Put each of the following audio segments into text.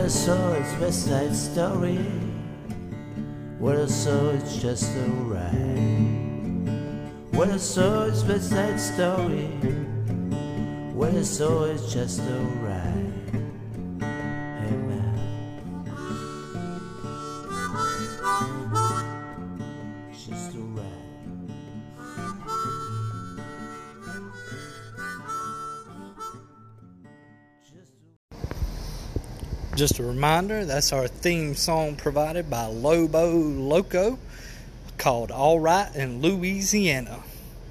I saw it's West Side Story. What I saw it's just alright. What I saw it's West Side Story. What I saw it's just alright. Hey man, it's just alright. Just a reminder, that's our theme song provided by Lobo Loco called All Right in Louisiana.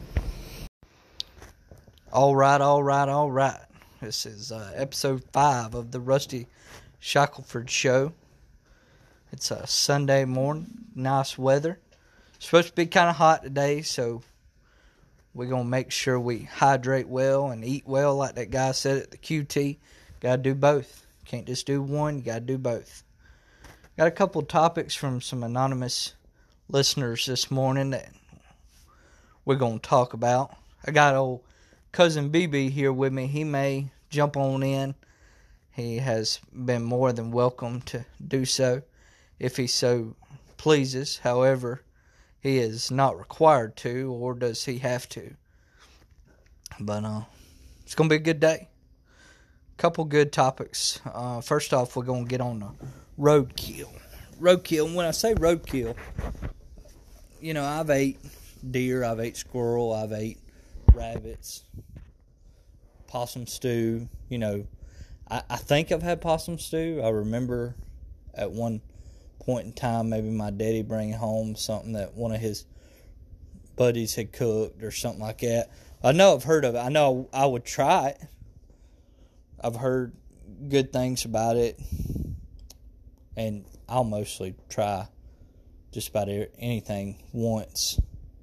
All right. This is episode 5 of the Rusty Shackelford Show. It's a Sunday morning, nice weather. It's supposed to be kind of hot today, so we're going to make sure we hydrate well and eat well like that guy said at the QT. Got to do both. Can't just do one, you got to do both. Got a couple topics from some anonymous listeners this morning that we're going to talk about. I got old cousin BB here with me. He may jump on in. He has been more than welcome to do so if he so pleases. However, he is not required to, or does he have to. But it's going to be a good day. Couple good topics. First off, we're going to get on the roadkill. Roadkill, and when I say roadkill, you know, I've ate deer, I've ate squirrel, I've ate rabbits, possum stew. You know, I think I've had possum stew. I remember at one point in time, maybe my daddy bringing home something that one of his buddies had cooked or something like that. I know I've heard of it. I know I would try it. I've heard good things about it, and I'll mostly try just about anything once,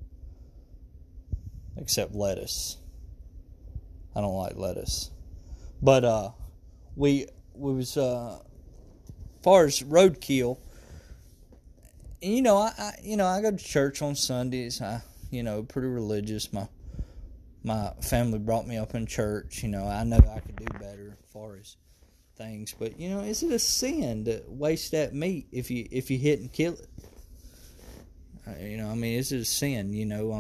except lettuce. I don't like lettuce. But we was as far as roadkill, and I go to church on Sundays. Pretty religious. My family brought me up in church. I know I could do better as far as things. But, is it a sin to waste that meat if you hit and kill it? Is it a sin?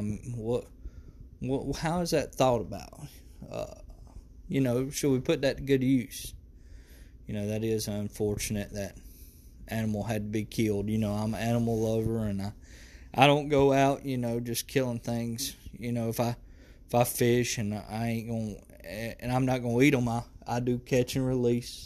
How is that thought about? Should we put that to good use? That is unfortunate that animal had to be killed. I'm an animal lover, and I don't go out, just killing things. If I fish and I'm not gonna eat them, I do catch and release.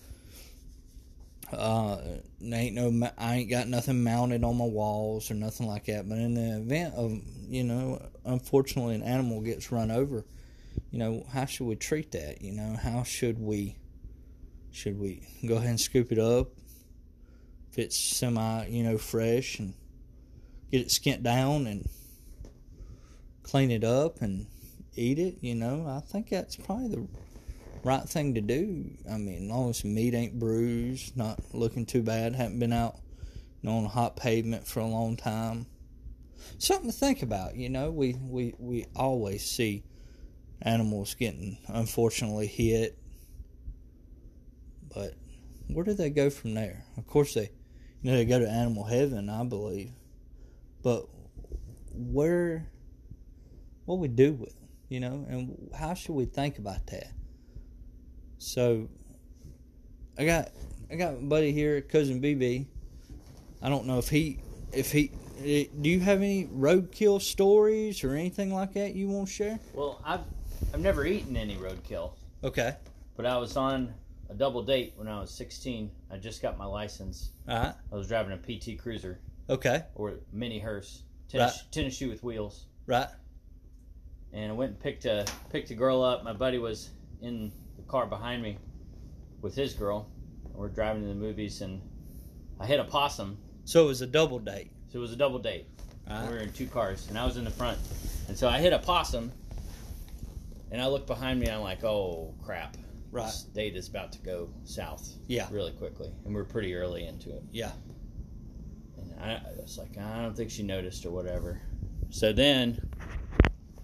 I ain't got nothing mounted on my walls or nothing like that. But in the event of unfortunately an animal gets run over, how should we treat that? How should we go ahead and scoop it up if it's semi fresh and get it skint down and clean it up and eat it? I think that's probably the right thing to do. As long as the meat ain't bruised, not looking too bad, haven't been out on a hot pavement for a long time. Something to think about. We always see animals getting unfortunately hit, but where do they go from there? Of course they go to animal heaven, I believe, but what we do with them, and how should we think about that? So, I got my buddy here, cousin BB. I don't know if he, do you have any roadkill stories or anything like that you want to share? Well, I've never eaten any roadkill. Okay. But I was on a double date when I was 16. I just got my license. Uh-huh. I was driving a PT Cruiser. Okay. Or mini hearse. Right. Tennis shoe with wheels. Right. And I went and picked a girl up. My buddy was in the car behind me with his girl. And we're driving to the movies, and I hit a possum. So it was a double date. So it was a double date. Right. We were in two cars, and I was in the front. And so I hit a possum, and I looked behind me, and I'm like, oh, crap. Right. This date is about to go south. Yeah. Really quickly. And we're pretty early into it. Yeah. And I was like, I don't think she noticed or whatever. So then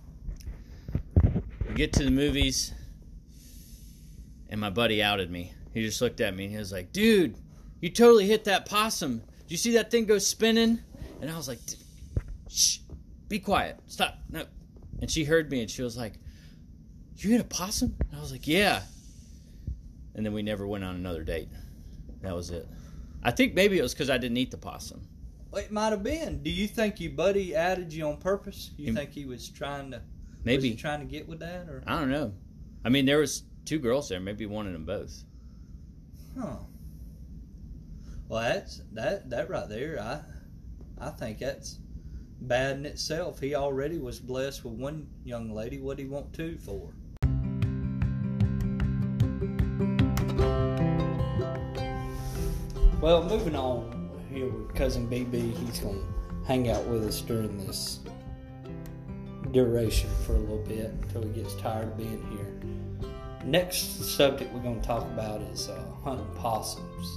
we get to the movies, and my buddy outed me. He just looked at me and he was like, dude, you totally hit that possum. Did you see that thing go spinning? And I was like, shh, be quiet. Stop. No. And she heard me and she was like, you hit a possum? And I was like, yeah. And then we never went on another date. That was it. I think maybe it was because I didn't eat the possum. It might have been. Do you think your buddy added you on purpose? You think he was trying to... Maybe. Was he trying to get with that? Or? I don't know. I mean, there was 2 girls there. Maybe one of them both. Huh. Well, that right there, I think that's bad in itself. He already was blessed with one young lady. What do he want 2 for? Well, moving on here with Cousin BB, he's going to hang out with us during this duration for a little bit until he gets tired of being here. Next subject we're going to talk about is hunting possums.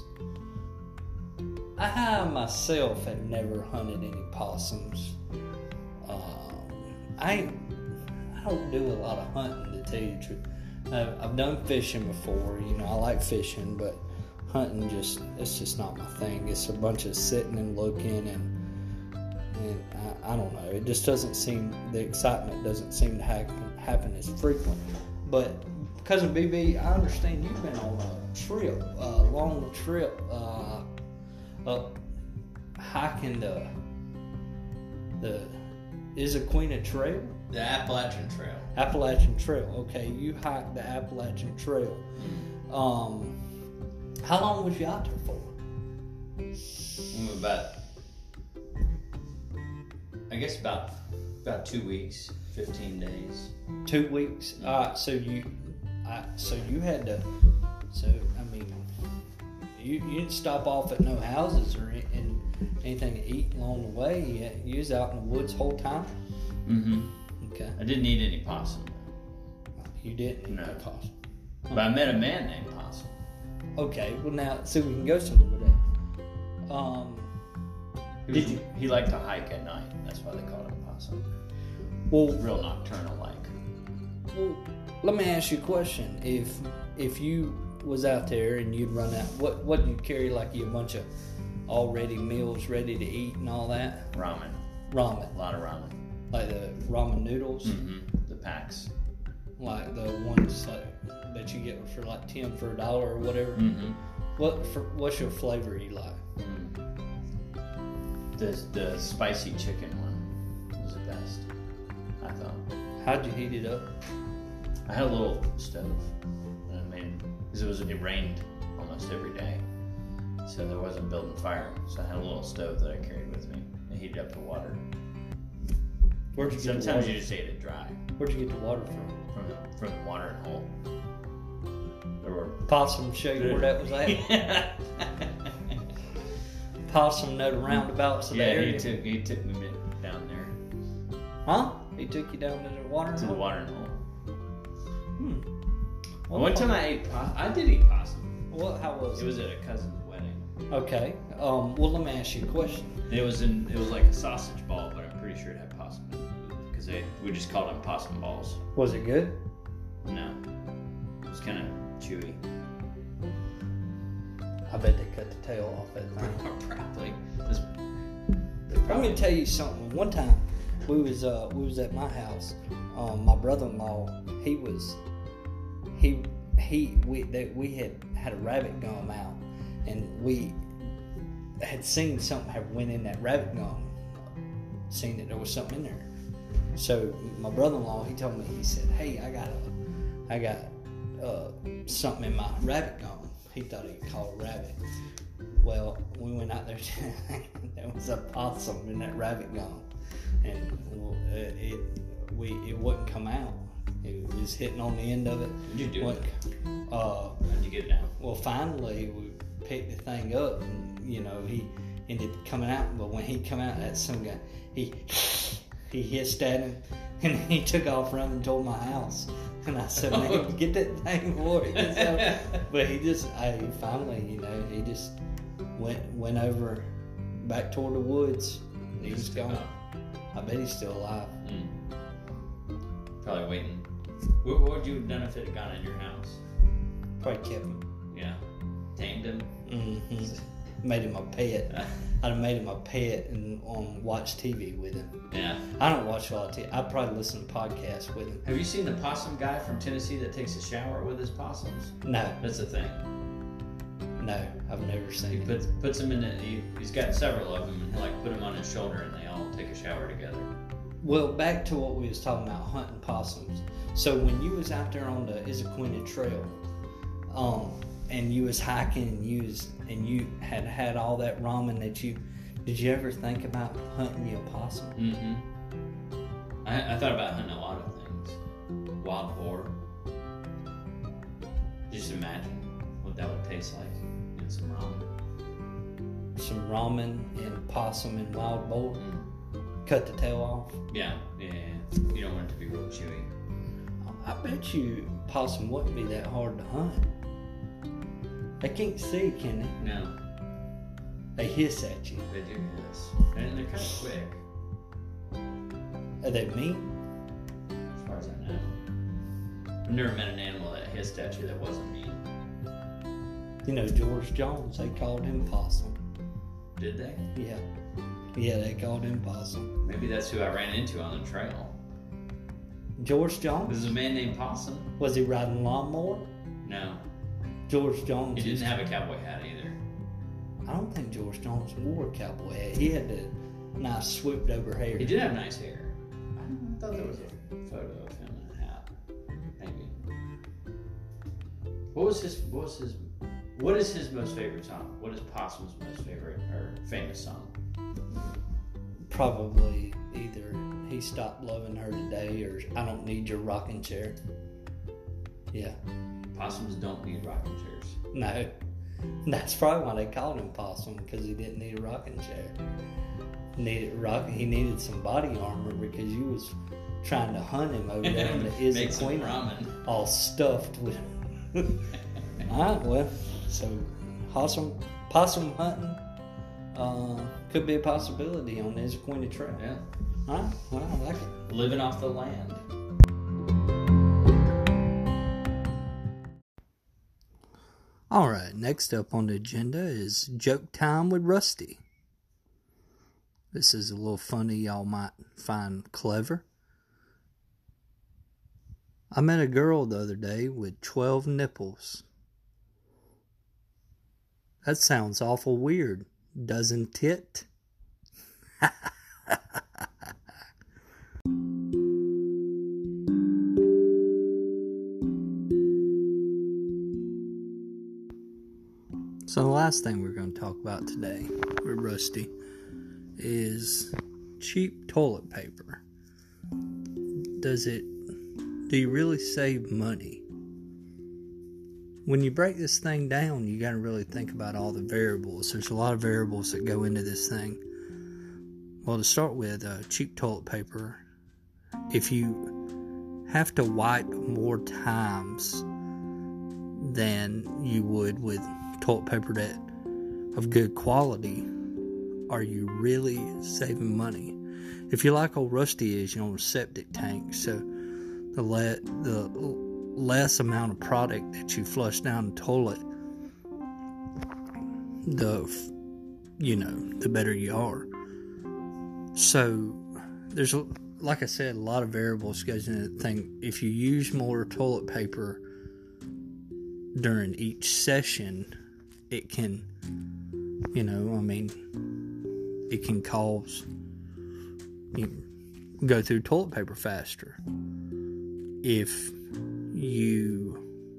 I myself have never hunted any possums. I don't do a lot of hunting, to tell you the truth. I've done fishing before, I like fishing, but hunting it's just not my thing. It's a bunch of sitting and looking and I don't know. It just doesn't seem, the excitement doesn't seem to happen as frequent. But Cousin BB, I understand you've been on a long trip, up hiking the Issaquena Trail? The Appalachian Trail. Appalachian Trail. Okay, you hiked the Appalachian Trail. How long was you out there for? About 2 weeks, 15 days. 2 weeks. So you had to. So I mean, you didn't stop off at no houses or anything to eat along the way. You was out in the woods the whole time. Mm-hmm. Okay. I didn't eat any possum. You didn't eat No. the possum. But I met a man named Possum. Okay. Well, now so we can go somewhere with that. He liked to hike at night. That's why they called him Possum. Well, Real nocturnal like. Well, let me ask you a question. If you was out there and you'd run out, what did you carry? Like you a bunch of already meals ready to eat and all that? Ramen. Ramen. A lot of ramen. Like the ramen noodles? Mm-hmm. The packs. Like the ones that you get for like 10 for $1 or whatever? Mm-hmm. What's your flavor you like? The spicy chicken one was the best, I thought. How'd you heat it up? I had a little stove. Because it rained almost every day, so there wasn't building fire. So I had a little stove that I carried with me. I heated up the water. Where'd you get Sometimes the water? you just ate it dry. Where'd you get the water from? From the watering hole. There were Possum show you where that was at? Possum know the roundabouts of the area. he took me down there. Huh? He took you down to the watering To hole? the watering hole. Well, One time I ate possum. I did eat possum. Well, how was It was at a cousin's wedding. Okay. Well, let me ask you a question. It was like a sausage ball, but I'm pretty sure it had possum in it because we just called them possum balls. Was it good? No, it was kind of chewy. I bet they cut the tail off that thing. Probably. I'm gonna tell you something. One time, we was at my house. My brother-in-law, we had a rabbit gum out, and we had seen something have went in that rabbit gum. Seen that there was something in there. So my brother-in-law, he told me, he said, "Hey, I got something in my rabbit gum." He thought he'd call a rabbit. Well, we went out there. There was a possum in that rabbit gum, and it wouldn't come out. It was hitting on the end of it. What'd you do? How'd you get it out? Well, finally we picked the thing up, and he ended up coming out. But when he come out, that some guy he hissed at him, and he took off running and told my house. And I said, "Man, get that thing, boy." But he finally, he just went over back toward the woods. And he was gone. I bet he's still alive. Probably waiting. What would you have done if it had gone in your house? Probably kept him. Yeah. tamed him. Mm-hmm. Made him a pet. I'd have made him a pet and watch TV with him. Yeah. I don't watch a lot of TV. I'd probably listen to podcasts with him. Have you seen the possum guy from Tennessee that takes a shower with his possums? No. That's the thing. No, I've never He seen it. puts them in he's got several of them, and he'll like put them on his shoulder, and they all take a shower together. Well, back to what we was talking about, hunting possums. So when you was out there on the Issaquah Trail, and you was hiking, and you had all that ramen did you ever think about hunting you a possum? Mm-hmm. I thought about hunting a lot of things. Wild boar. Just imagine what that would taste like in some ramen. Some ramen and possum and wild boar. Cut the tail off. Yeah. You don't want it to be real chewy. I bet you possum wouldn't be that hard to hunt. They can't see, can they? No. They hiss at you. They do this. And they're kind of quick. Are they mean? As far as I know. I've never met an animal that hissed at you that wasn't mean. You know, George Jones, they called him Possum. Did they? Yeah. Yeah, they called him Possum. Maybe that's who I ran into on the trail. George Jones? This is a man named Possum. Was he riding a lawnmower? No. George Jones. He didn't have a cowboy hat either. I don't think George Jones wore a cowboy hat. He had the nice swooped over hair. He did have nice hair. I thought there was a photo of him in a hat. Maybe. What is his most favorite song? What is Possum's most favorite or famous song? Probably either He Stopped Loving Her Today or I Don't Need Your Rocking Chair. Yeah. Possums don't need rocking chairs. No. That's probably why they called him Possum, because he didn't need a rocking chair. He needed some body armor because you was trying to hunt him over there in the Make some Issaquah, ramen. all stuffed with. Alright, well, so possum hunting could be a possibility on the Issaquah Trail. Yeah. Alright, well, I like it. Living off the land. Alright, next up on the agenda is Joke Time with Rusty. This is a little funny y'all might find clever. I met a girl the other day with 12 nipples. That sounds awful weird, doesn't it? So the last thing we're going to talk about today with Rusty is cheap toilet paper. Do you really save money? When you break this thing down, you got to really think about all the variables. There's a lot of variables that go into this thing. Well, to start with, cheap toilet paper, if you have to wipe more times than you would with toilet paper that of good quality, are you really saving money? If you're like old Rusty is, a septic tank, so the less amount of product that you flush down the toilet, the better you are. So there's, like I said, a lot of variables goes into the thing. If you use more toilet paper during each session, it can, it can cause you go through toilet paper faster. If you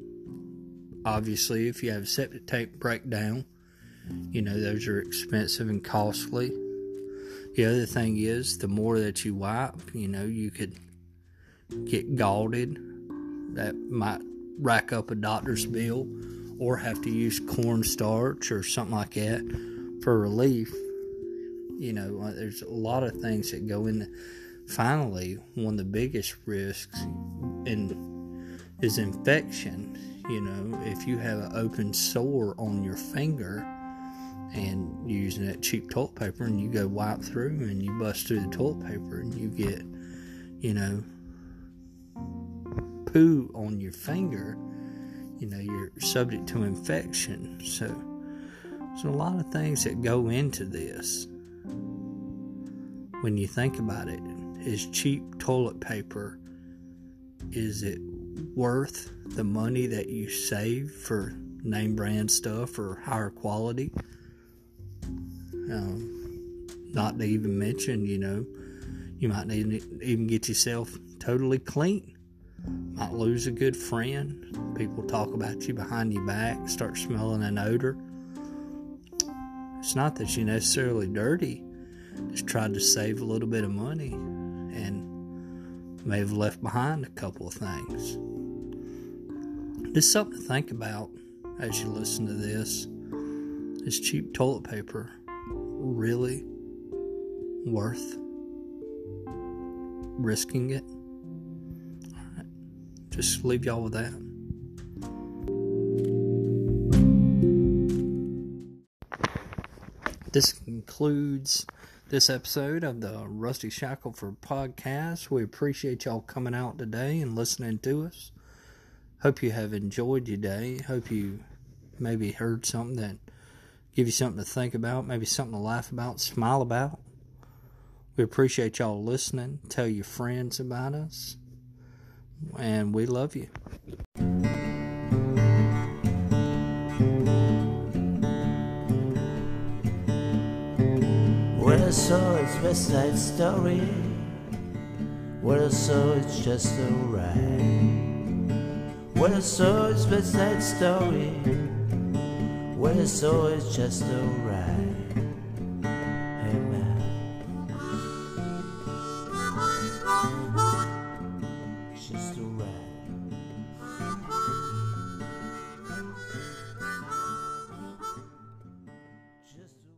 have septic tank breakdown, those are expensive and costly. The other thing is, the more that you wipe, you could get galled. That might rack up a doctor's bill, or have to use cornstarch or something like that for relief. There's a lot of things that go in. Finally, one of the biggest risks is infection. If you have an open sore on your finger and you're using that cheap toilet paper and you go wipe through and you bust through the toilet paper and you get, poo on your finger, you're subject to infection. So there's a lot of things that go into this. When you think about it, is cheap toilet paper, is it worth the money that you save for name brand stuff or higher quality? Not to even mention, you might need to even get yourself totally clean. Might lose a good friend. People talk about you behind your back, start smelling an odor. It's not that you're necessarily dirty. Just tried to save a little bit of money and may have left behind a couple of things. Just something to think about as you listen to this. Is cheap toilet paper really worth risking it? Alright, just leave y'all with that. This concludes this episode of the Rusty Shackelford podcast. We appreciate y'all coming out today and listening to us. Hope you have enjoyed your day. Hope you maybe heard something that give you something to think about, maybe something to laugh about, smile about. We appreciate y'all listening. Tell your friends about us. And we love you. When I saw it's West Side Story, when I saw it's just a ride. When I saw it's West Side Story, when I saw it's just a ride. Hey man, it's just a ride.